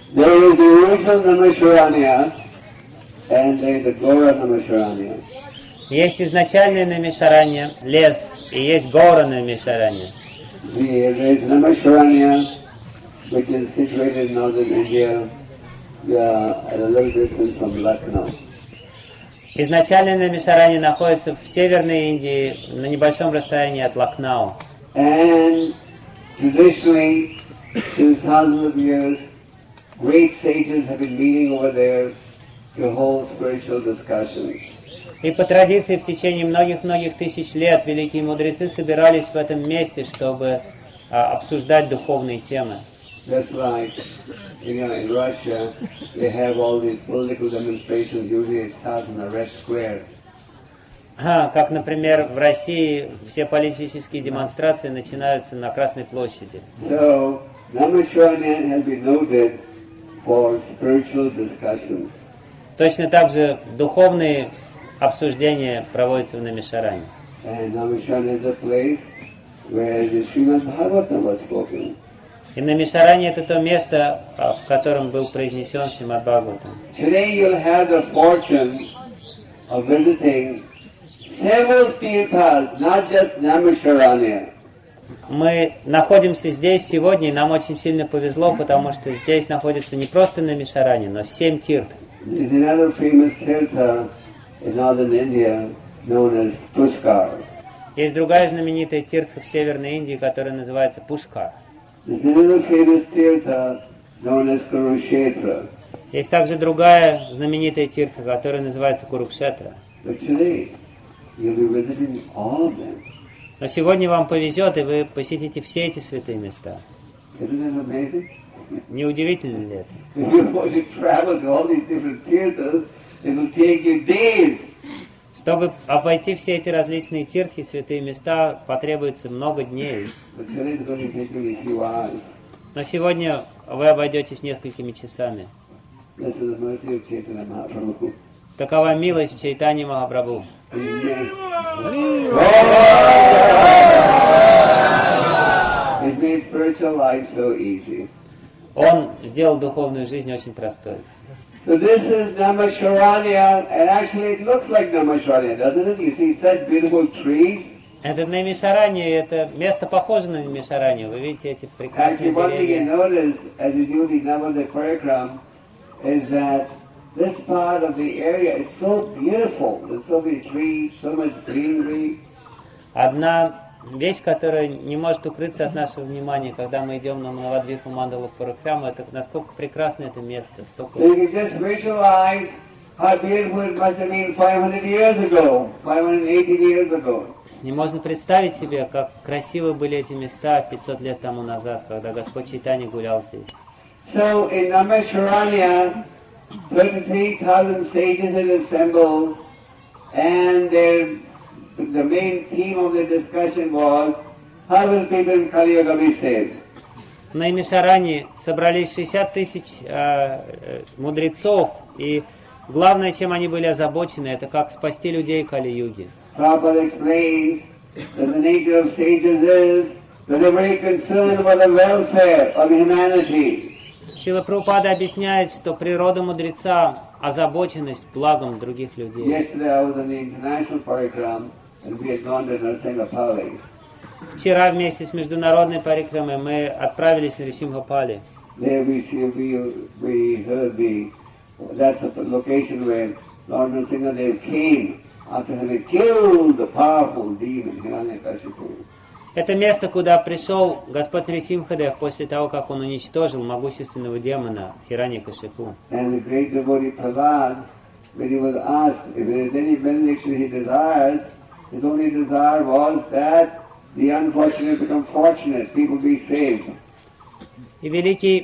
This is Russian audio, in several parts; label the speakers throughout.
Speaker 1: There is the original Naimisharanya and there is the Gaura Naimisharanya.
Speaker 2: Есть изначальное Naimisharanya, лес, и есть Gaura Naimisharanya.
Speaker 1: There is Naimisharanya, which is situated in northern India, at a little distance from Lucknow.
Speaker 2: Изначальное Naimisharanya находится в Северной Индии, на небольшом расстоянии от Лакнау.
Speaker 1: And traditionally, since thousands of years, great sages have been meeting over there to hold spiritual discussions.
Speaker 2: И по традиции в течение многих-многих тысяч лет великие мудрецы собирались в этом месте, чтобы обсуждать духовные темы.
Speaker 1: Just like, in Russia, they have all these political demonstrations, usually it starts in the Red Square.
Speaker 2: Как, например, в России все политические демонстрации начинаются на Красной площади.
Speaker 1: So, Naimisharanya has been noted for spiritual discussions.
Speaker 2: Точно так же духовные обсуждения проводятся в Naimisharanya.
Speaker 1: And Naimisharanya is a place where the Srimad Bhagavatam was spoken.
Speaker 2: И Naimisharanya это то место, в котором был произнесен Шримад Бхагаватам.
Speaker 1: Today you'll have the fortune of visiting several tirthas, not just Naimisharanya.
Speaker 2: Мы находимся здесь сегодня, и нам очень сильно повезло, потому что здесь находится не просто Naimisharanya, но 7 тирт.
Speaker 1: There's another famous tirtha in northern India known as Pushkar.
Speaker 2: Есть другая знаменитая тиртха в Северной Индии, которая называется Пушкар.
Speaker 1: There's another famous tirtha known as Kurukshetra.
Speaker 2: Есть также другая знаменитая тиртха, которая называется Курукшетра.
Speaker 1: But today you'll be visiting all of them.
Speaker 2: Но сегодня вам повезет, и вы посетите все эти святые места.
Speaker 1: Isn't that amazing?
Speaker 2: Не удивительно ли это?
Speaker 1: If you want to travel to all these different tirthas, it will take you days.
Speaker 2: Чтобы обойти все эти различные тиртхи, святые места, потребуется много дней.
Speaker 1: But today it's going to take you a few hours.
Speaker 2: Но сегодня вы обойдетесь несколькими часами.
Speaker 1: This is the mercy of Chaitanya Mahaprabhu.
Speaker 2: Такова милость Чайтаньи Махапрабху.
Speaker 1: It made spiritual life so easy.
Speaker 2: Он сделал духовную жизнь очень простой.
Speaker 1: So this is Naimisharanya, and actually it looks like Naimisharanya, doesn't it? You see such beautiful trees.
Speaker 2: Это Naimisharanya, это место похоже на Naimisharanya. Вы видите эти прекрасные
Speaker 1: Actually, one thing you
Speaker 2: деревья.
Speaker 1: notice as you do the Navadvip Parikram is that this part of the area is so beautiful. There's so many trees, so much greenery.
Speaker 2: Одна вещь, которая не может укрыться от нашего внимания, когда мы идем на Навадвипу Мандалу Парикраму, это насколько прекрасно это место. Столько...
Speaker 1: So you can just visualize how beautiful it must have been 500 years ago, 580 years ago.
Speaker 2: Не можно представить себе, как красивы были эти места 500 лет тому назад, когда Господь Чайтанья гулял здесь.
Speaker 1: So in Naimisharanya, 33,000 sages had assembled, and the main theme of the discussion was, how will people in Kali Yuga be saved?
Speaker 2: В Naimisharanya собрались 60 тысяч мудрецов, и главное, чем они были озабочены, это как спасти людей Кали-юги.
Speaker 1: Prabhupada explains that the nature of sages is that they're very concerned about the welfare of humanity.
Speaker 2: Шрила Прабхупада объясняет, что природа мудреца – озабоченность благом других людей.
Speaker 1: Yesterday I was in the international parikram and we had gone to Narsingapali.
Speaker 2: Вчера вместе с международной парикрамой мы отправились на Ришимхапали.
Speaker 1: There we heard that's the location where Lord Nrsimhadev came after having killed the powerful demon Hiranyakashipu.
Speaker 2: Это место, куда пришел Господь Нрисимхадев после того, как он уничтожил могущественного демона Хираньякашипу.
Speaker 1: And the great devotee Prahlad, when he was asked if there is any benediction he desires, his only desire was that the unfortunate become fortunate, people be saved.
Speaker 2: И великий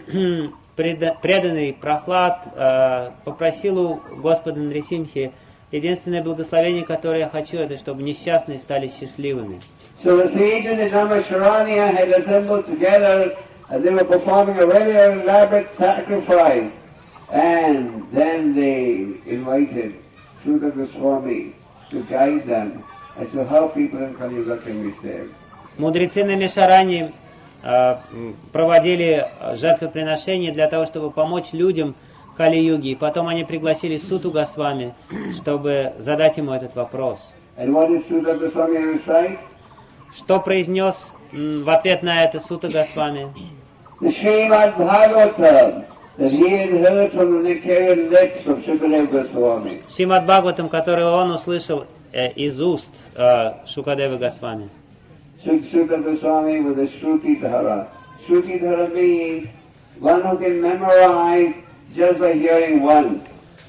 Speaker 2: преданный Прохлад попросил у Господа Нрисимхи: единственное благословение, которое я хочу, это чтобы несчастные стали счастливыми.
Speaker 1: So the sages in Naimisharanya had assembled together and they were performing a very elaborate sacrifice. And then they invited Shuddha Goswami to guide them as to how people in Kali Yuga can be saved.
Speaker 2: Мудрецы Naimisharanya проводили жертвоприношения для того, чтобы помочь людям Кали-юги. И потом они пригласили Суту Госвами, чтобы задать ему этот вопрос.
Speaker 1: And what did Sutta Goswami recite?
Speaker 2: Что произнес в ответ на это Сута Госвами?
Speaker 1: The Srimad Bhagavatam that he had heard from the nectarian lips of Shukadeva Goswami.
Speaker 2: Шримад Бхагаватам, который он услышал из уст Шукадевы Госвами.
Speaker 1: Sutta Goswami was a Shrutidhara. Shrutidhara means one who can memorize just by hearing once.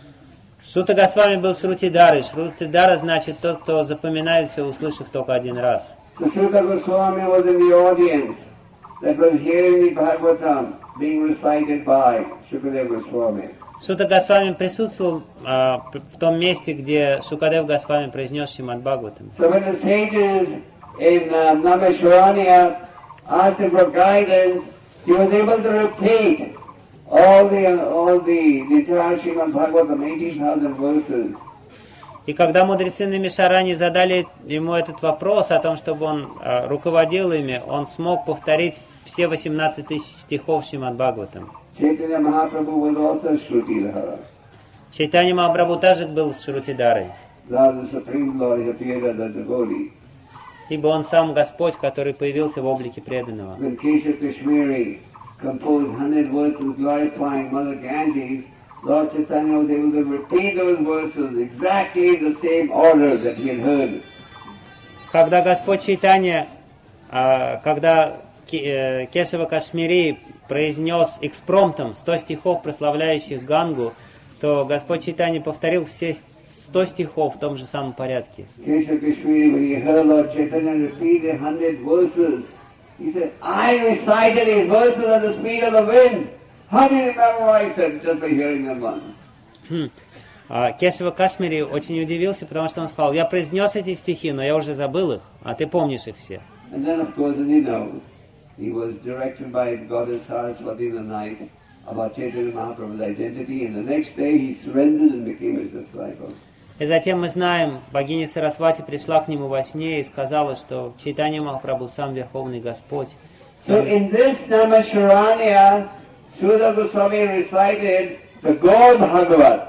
Speaker 2: Сута Госвами был Шрутидарой. Шрутидара значит тот, кто запоминает все, услышав только один раз.
Speaker 1: So Sutta Goswami was in the audience that was hearing the Bhagavatam being recited by Shukadeva Goswami.
Speaker 2: Сута Госвами присутствовал в том месте, где Шукадев Госвами произнес Шримад Бхагаватам.
Speaker 1: So when the sages in Namaiswaranya asked him for guidance, he was able to repeat all the entire Srimad Bhagavatam, 18,000 verses.
Speaker 2: И когда мудрецы на Мишаране задали ему этот вопрос о том, чтобы он руководил ими, он смог повторить все 18 тысяч стихов Шримад Бхагаватам.
Speaker 1: Chaitanya Mahaprabhu was also Shrutidhara.
Speaker 2: Чайтанья Махапрабху также был Шрутидарой,
Speaker 1: The Supreme Lord appeared as a devotee.
Speaker 2: ибо он сам Господь, который появился в облике преданного.
Speaker 1: When Kesha Kashmiri composed 100 verses glorifying Mother Ganges, Lord Chaitanya was able to repeat those verses exactly in the same order that he had heard.
Speaker 2: Когда Господь Чайтанья, когда Кешава Кашмири произнес экспромтом 100 стихов, прославляющих Гангу, то Господь Чайтанья повторил все 100 стихов в том же самом порядке.
Speaker 1: Kesha Kashmiri, when he heard Lord Chaitanya repeat 100 verses, he said, I recited these verses at the speed of the wind. How did you memorize them just by hearing them once?
Speaker 2: Кешава Кашмири очень удивился, потому что он сказал, я произнес эти стихи, но я уже забыл их, а ты помнишь их все.
Speaker 1: And then, of course, as you know, he was directed by Goddess Saraswati in the night about Chaitanya Mahaprabhu's identity, and the next day he surrendered and became his disciple.
Speaker 2: И затем мы знаем, богиня Сарасвати пришла к нему во сне и сказала, что Чайтанья Махапрабху сам Верховный Господь.
Speaker 1: So in this Namaiswaranya, Sutta Goswami recited the Gaur Bhagavat,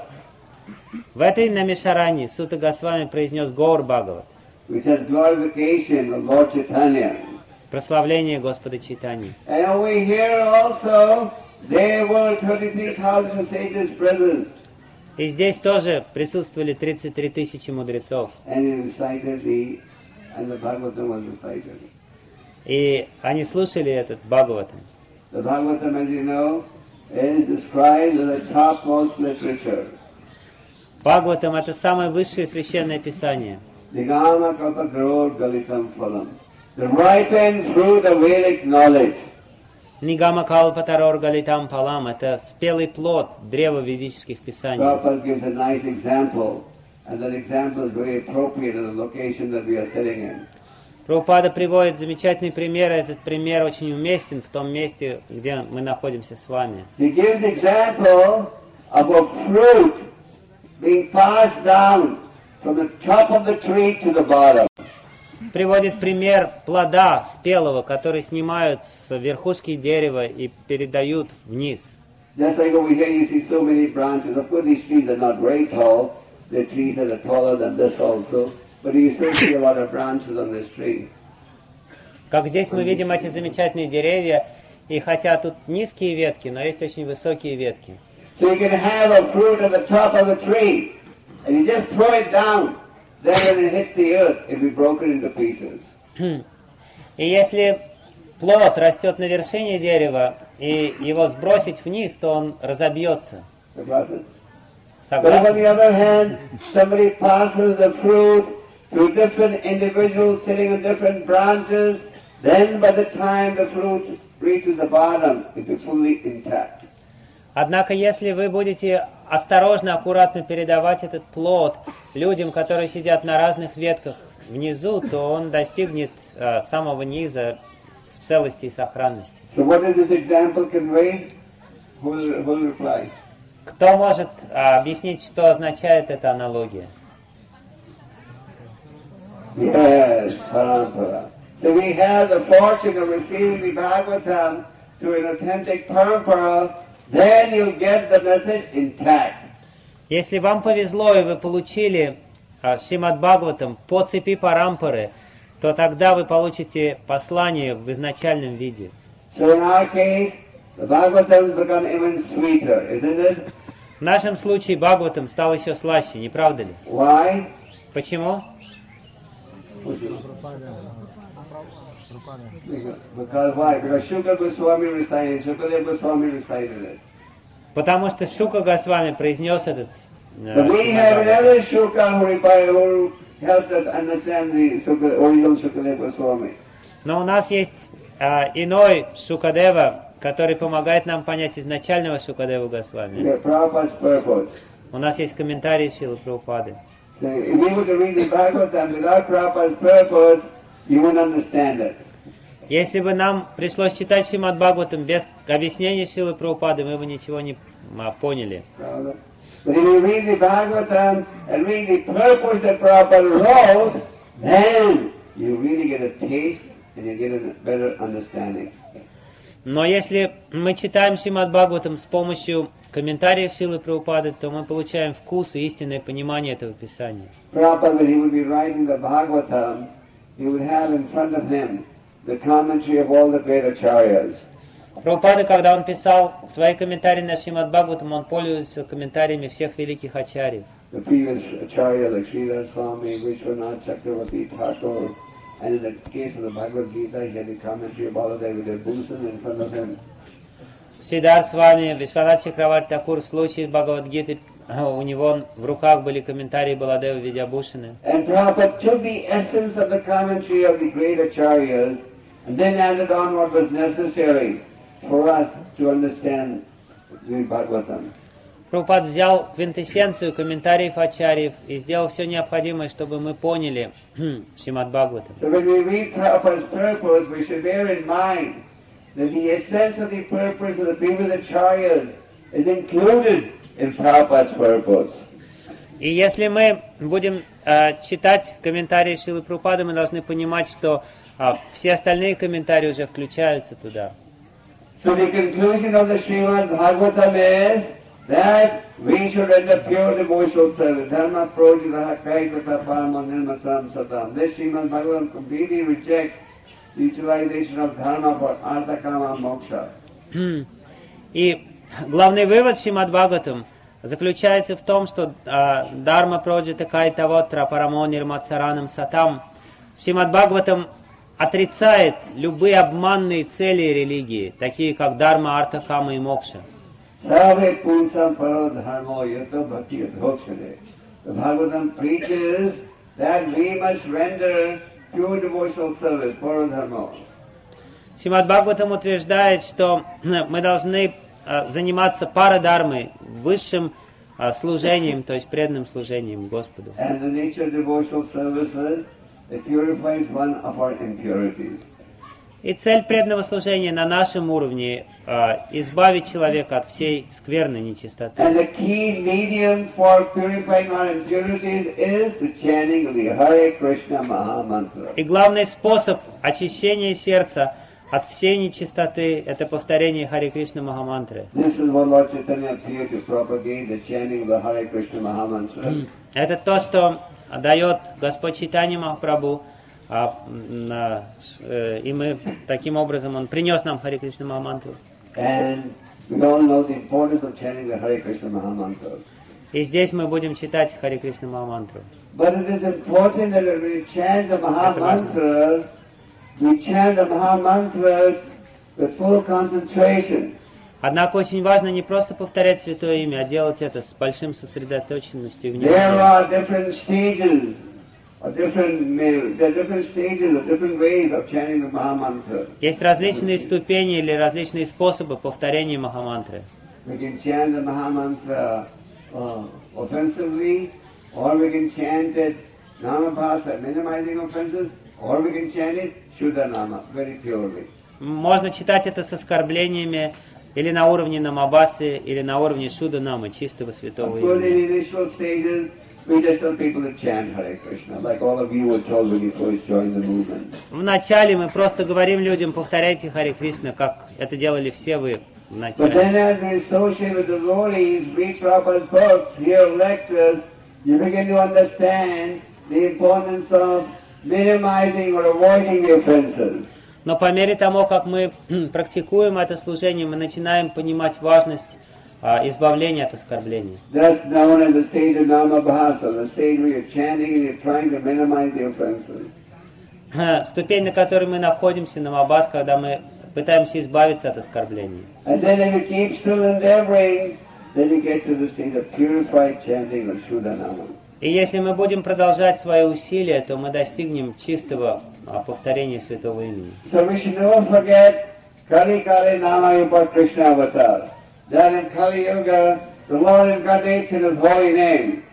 Speaker 2: В этой Намишаране Сута Госвами произнес Гаур Бхагават,
Speaker 1: which has glorification of Lord Chaitanya.
Speaker 2: прославление Господа Чайтаньи.
Speaker 1: And over here also, there were 33,000 sages present.
Speaker 2: И здесь тоже присутствовали 33 тысячи мудрецов.
Speaker 1: And he recited and the Bhagavatam was recited.
Speaker 2: И они слушали этот Бхагаватам.
Speaker 1: The Bhagavatam, as you know, is described as the topmost literature.
Speaker 2: Бхагаватам — это самое высшее священное писание.
Speaker 1: Nigama Kalpakarod Galitam Phalam. The ripened fruit of Vedic knowledge.
Speaker 2: Нигама Калпатарор Галитам Палам — это спелый плод древа ведических писаний.
Speaker 1: Prabhupada gives a nice example, and that example is very appropriate in the location that we are sitting in.
Speaker 2: Прабхупада приводит замечательный пример, этот пример очень уместен в том месте, где мы находимся с вами.
Speaker 1: He gives example of a fruit being passed down from the top of the tree to the bottom.
Speaker 2: Приводит пример плода спелого, который снимают с верхушки дерева и передают вниз.
Speaker 1: Just like over here you see so many branches. Of course these trees are not very tall. The trees that are taller than this also. But you still see a lot of branches on this tree.
Speaker 2: Как здесь мы видим эти замечательные деревья, и хотя тут низкие ветки, но есть очень высокие ветки.
Speaker 1: So you can have a fruit at the top of a tree, and you just throw it down. Then when it hits the earth, it will be broken into pieces.
Speaker 2: И если плод растет на вершине дерева, и его сбросить вниз, то он разобьется.
Speaker 1: But on
Speaker 2: Согласны?
Speaker 1: the other hand, somebody passes the fruit to different individuals sitting on different branches, then by the time the fruit reaches the bottom, it will be fully intact.
Speaker 2: Однако, если вы будете осторожно, аккуратно передавать этот плод людям, которые сидят на разных ветках внизу, то он достигнет самого низа в целости и сохранности.
Speaker 1: So what did this example convey? Who will reply?
Speaker 2: Кто может объяснить, что означает эта аналогия?
Speaker 1: Yes, parampara. So we have the fortune of receiving the Bhagavatam through an authentic parampara, then you'll get the message intact.
Speaker 2: Если вам повезло и вы получили Шримад Бхагаватам по цепи парампары, то тогда вы получите послание в изначальном виде.
Speaker 1: So in our case, the Bhagavatam has become even sweeter, isn't it?
Speaker 2: В нашем случае Бхагаватам стал еще слаще, не правда ли?
Speaker 1: Why?
Speaker 2: Почему?
Speaker 1: Because why? Because Shukla Goswami recited, Shukadeva Goswami recited it.
Speaker 2: Потому что Шука Госвами произнес этот
Speaker 1: But we have another Shukla who helped us understand the original Shukadeva Goswami.
Speaker 2: Но у нас есть иной Шукадева, который помогает нам понять изначального Шукадеву Госвами.
Speaker 1: Yeah, Prabhupada's purpose.
Speaker 2: У нас есть комментарии Шрилы Прабхупады.
Speaker 1: So if we were to read the Bhagavatam without Prabhupada's purpose, you wouldn't understand it.
Speaker 2: Если бы нам пришлось читать Шримад Бхагаватам без объяснения Шрилы Прабхупады, мы бы ничего не поняли.
Speaker 1: But if you read the Bhagavatam and read the purpose that Prabhupada wrote, then you really get a taste and you get a better understanding.
Speaker 2: Но если мы читаем Шримад Бхагаватам с помощью комментариев Шрилы Прабхупады, то мы получаем вкус и истинное понимание этого Писания.
Speaker 1: Prabhupada, when he would be writing the Bhagavatam, he would have in front of him the commentary of all the great acharyas.
Speaker 2: Прабхупада, когда он писал свои комментарии на Шримад Бхагаватам, он пользовался комментариями всех великих ачарьев.
Speaker 1: The previous acharya like Sridhar Swami, Vishwanath Chakravarti Thakur, and in the case of the Bhagavad Gita, he had the commentary of Baladeva Vidyabhushan in front of him.
Speaker 2: Шридар с вами, Вишванат Чакраварти Такур, в случае Бхагавад-гиты, у него в руках были комментарии Баладева Видьябхушаны.
Speaker 1: And Prabhupada took the essence of the commentary of the great acharyas and then added on what was necessary for us to understand the Bhagavatam.
Speaker 2: Прабхупад взял квинтэссенцию комментариев ачарьев и сделал все необходимое, чтобы мы поняли Шримад Бхагаватам.
Speaker 1: So when we read Prabhupada's purpose, we should bear in mind that the essence of the purpose of the previous acharyas is included in Prabhupada's purpose.
Speaker 2: И если мы будем читать комментарии Шрилы Прабхупады, мы должны понимать, что все остальные комментарии уже включаются туда.
Speaker 1: So the conclusion of the Srimad Bhagavatam is that we should render pure devotional service. Dharma projita kaikata parama nirmatram satam. This Srimad Bhagavatam completely rejects the utilization of dharma for artha kama moksha.
Speaker 2: И главный вывод Шримад Бхагаватам заключается в том, что Дharma проджита кайтавотра парамо нирматсаранам сатам. Шримад Бхагаватам отрицает любые обманные цели религии, такие как Дharma, Арта, Кама и Мокша.
Speaker 1: The Bhagavatam preaches that we must render pure devotional service for dharma.
Speaker 2: Шримад Бхагаватам утверждает, что мы должны заниматься парадharмой, высшим служением, то есть преданным служением Господу.
Speaker 1: And the nature of devotional services, it purifies one of our impurities.
Speaker 2: И цель преданного служения на нашем уровне избавить человека от всей скверной нечистоты.
Speaker 1: And the key medium for purifying our impurities is the chanting of the Hare Krishna Maha Mantra.
Speaker 2: И главный способ очищения сердца от всей нечистоты — это повторение Харе Кришна Махамантры.
Speaker 1: This is what Lord Chaitanya appeared to propagate, the chanting of the Hare Krishna Maha Mantra.
Speaker 2: Это то, что дает Господь Чайтанья Махапрабху, и мы таким образом Он принес нам Харе Кришна Махамантру.
Speaker 1: And we all know the importance of chanting the Hare Krishna Maha Mantra.
Speaker 2: И здесь мы будем читать Харе Кришна Махамантру.
Speaker 1: But it is important that when we chant the Maha Mantra, we chant the Maha Mantra with full concentration.
Speaker 2: Однако очень важно не просто повторять Святое Имя, а делать это с большим сосредоточенностью и
Speaker 1: There
Speaker 2: вниманием.
Speaker 1: are different stages, different ways of chanting the Maha Mantra.
Speaker 2: Есть различные ступени или различные способы повторения Махамантры.
Speaker 1: We can chant the Maha Mantra offensively, or we can chant it Namabhasa, minimizing offenses, or we can chant it Shuddha Nama, very purely.
Speaker 2: Можно читать это с оскорблениями или на уровне Намабасы, или на уровне Шуда Намы, чистого святого
Speaker 1: Of course, in
Speaker 2: имени.
Speaker 1: initial stages, we just tell people to chant Hare Krishna, like all of you were told when you first joined the movement.
Speaker 2: Вначале мы просто говорим людям, повторяйте Харе Кришна, как это делали все вы в
Speaker 1: But then
Speaker 2: начале.
Speaker 1: as we associate with the devotees, read Prabhupada books, hear lectures, you begin to understand the importance of minimizing or avoiding the offenses.
Speaker 2: Но по мере того, как мы практикуем это служение, мы начинаем понимать важность избавления от оскорблений.
Speaker 1: That's known as the stage of Namabhasa, the stage where you're chanting and you're trying to minimize the offenses.
Speaker 2: Ступень, на которой мы находимся, намабас, когда мы пытаемся избавиться от оскорблений.
Speaker 1: And then if you keep still endeavoring, then you get to the stage of purified chanting of Shuddhanama.
Speaker 2: И если мы будем продолжать свои усилия, то мы достигнем чистого повторения святого имени.
Speaker 1: So we should never forget Kali Kali Nama Yupa Krishna Avatar. That in Kali Yuga, the Lord incarnates in His holy name.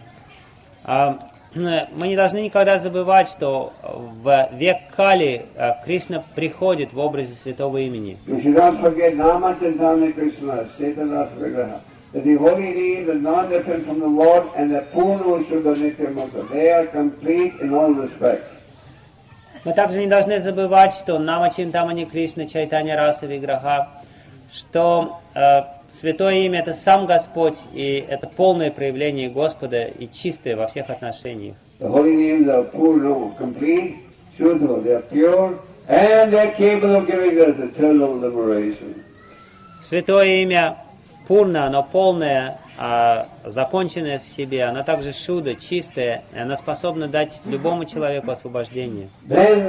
Speaker 2: Мы не должны никогда забывать, что в век Кали Кришна приходит в образе святого имени.
Speaker 1: We should not forget Nama Chaitanya Krishna, Chaitanya Vigraha. That the holy names are not different from the Lord and the Purna Shuddha Nityamukta. They are complete in all respects.
Speaker 2: Мы также не должны забывать, что Нама Чинтамани Кришна, Чайтанья Раса Виграха, что святое имя это сам Господь, и это полное проявление Господа и чистое во всех отношениях.
Speaker 1: The holy names are Purna, complete, Shuddha, they are pure, and they are capable of giving us eternal liberation.
Speaker 2: Святое имя Пурна, оно полное, законченное в себе, оно также шуда, чистое, и оно способно дать любому человеку освобождение.
Speaker 1: Then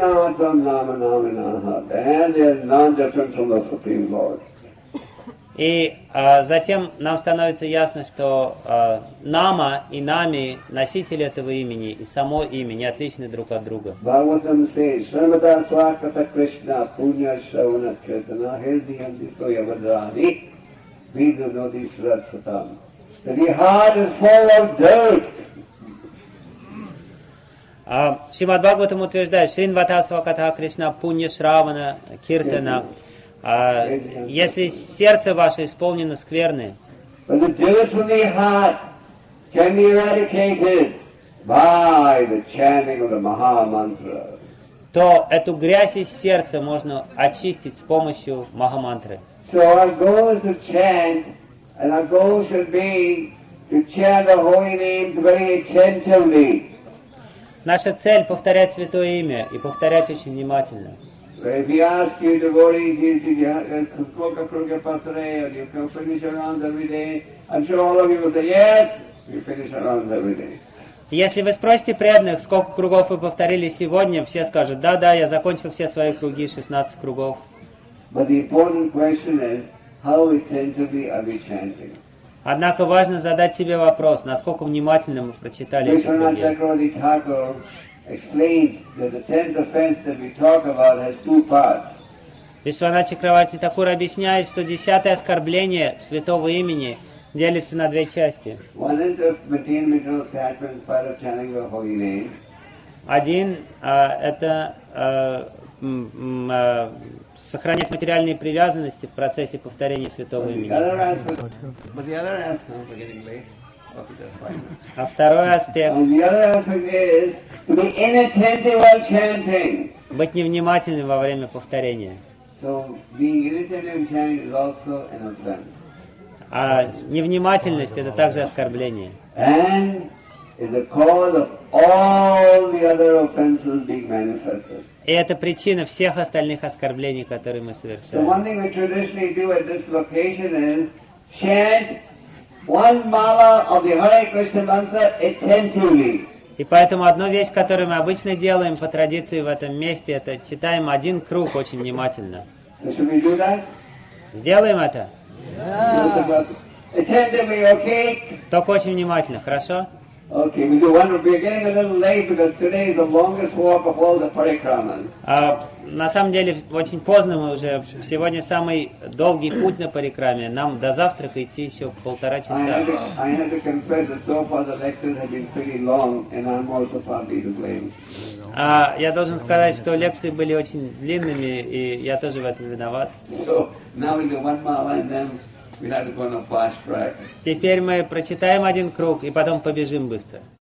Speaker 1: they are not different from the Supreme Lord.
Speaker 2: И затем нам становится ясно, что Нама и Нами, носители этого имени, и само имя не отличны друг от друга.
Speaker 1: Bhagavatam says, Srimata Swakata Krishna Punya Shravana Kirtana Hirdiyam Distoya Vadrani Vidunodi Sratsatam. The heart is full of dirt.
Speaker 2: Шримад Бхагаватам утверждает, Шринвата Сваката Кришна Пунья Шравана Киртана. Если сердце ваше исполнено скверны,
Speaker 1: But the dirt from the heart can be eradicated by the chanting of the Maha Mantra.
Speaker 2: то эту грязь из сердца можно очистить с помощью Махамантры.
Speaker 1: So our goal is to chant, and our goal should be to chant the holy names very attentively.
Speaker 2: Наша цель повторять святое имя и повторять очень внимательно.
Speaker 1: So if you ask you devotees, you can finish your rounds every day, I'm sure all of you will say yes, you finish your rounds every day.
Speaker 2: Если вы спросите преданных, сколько кругов вы повторили сегодня, все скажут, да, я закончил все свои круги, 16 кругов.
Speaker 1: But the important question is, how attentively are we chanting?
Speaker 2: Однако важно задать себе вопрос, насколько внимательно мы прочитали эти
Speaker 1: Vishwanath
Speaker 2: круги.
Speaker 1: Chakravarti Thakur explains that the 10th offense that we talk about has two parts.
Speaker 2: Вишванат Чакраварти Такур объясняет, что 10-е оскорбление святого имени делится на две части.
Speaker 1: One is to maintain material attachment in spite of chanting the holy name.
Speaker 2: Один это сохранять материальные привязанности в процессе повторения святого
Speaker 1: But the
Speaker 2: имени.
Speaker 1: other aspect, we're getting late. Okay, that's fine.
Speaker 2: А второй аспект
Speaker 1: And the other aspect is to be inattentive while chanting.
Speaker 2: быть невнимательным во время повторения.
Speaker 1: So being inattentive in chanting is also an offense.
Speaker 2: А невнимательность это также оскорбление.
Speaker 1: And is the cause of all the other offenses being manifested.
Speaker 2: И это причина всех остальных оскорблений, которые мы
Speaker 1: So
Speaker 2: совершаем.
Speaker 1: one thing we traditionally do at this location is chant one mala of the Hare Krishna mantra attentively.
Speaker 2: И поэтому одну вещь, которую мы обычно делаем по традиции в этом месте, это читаем один круг очень внимательно.
Speaker 1: So should we do that?
Speaker 2: Сделаем это?
Speaker 1: Attentively, okay?
Speaker 2: Только очень внимательно, хорошо?
Speaker 1: Okay, we do one. We're getting a little late because today is the longest walk of all the parikramas.
Speaker 2: На самом деле очень поздно, мы уже сегодня самый долгий путь на парикраме. Нам до завтрака идти еще 1,5 часа.
Speaker 1: I have to confess that so far the lectures have been pretty long, and I'm also partly to blame.
Speaker 2: Я должен сказать, что лекции были очень длинными, и я тоже в этом виноват.
Speaker 1: So now we do one mala and then We'll have to go on a fast track.
Speaker 2: Теперь мы прочитаем один круг и потом побежим быстро.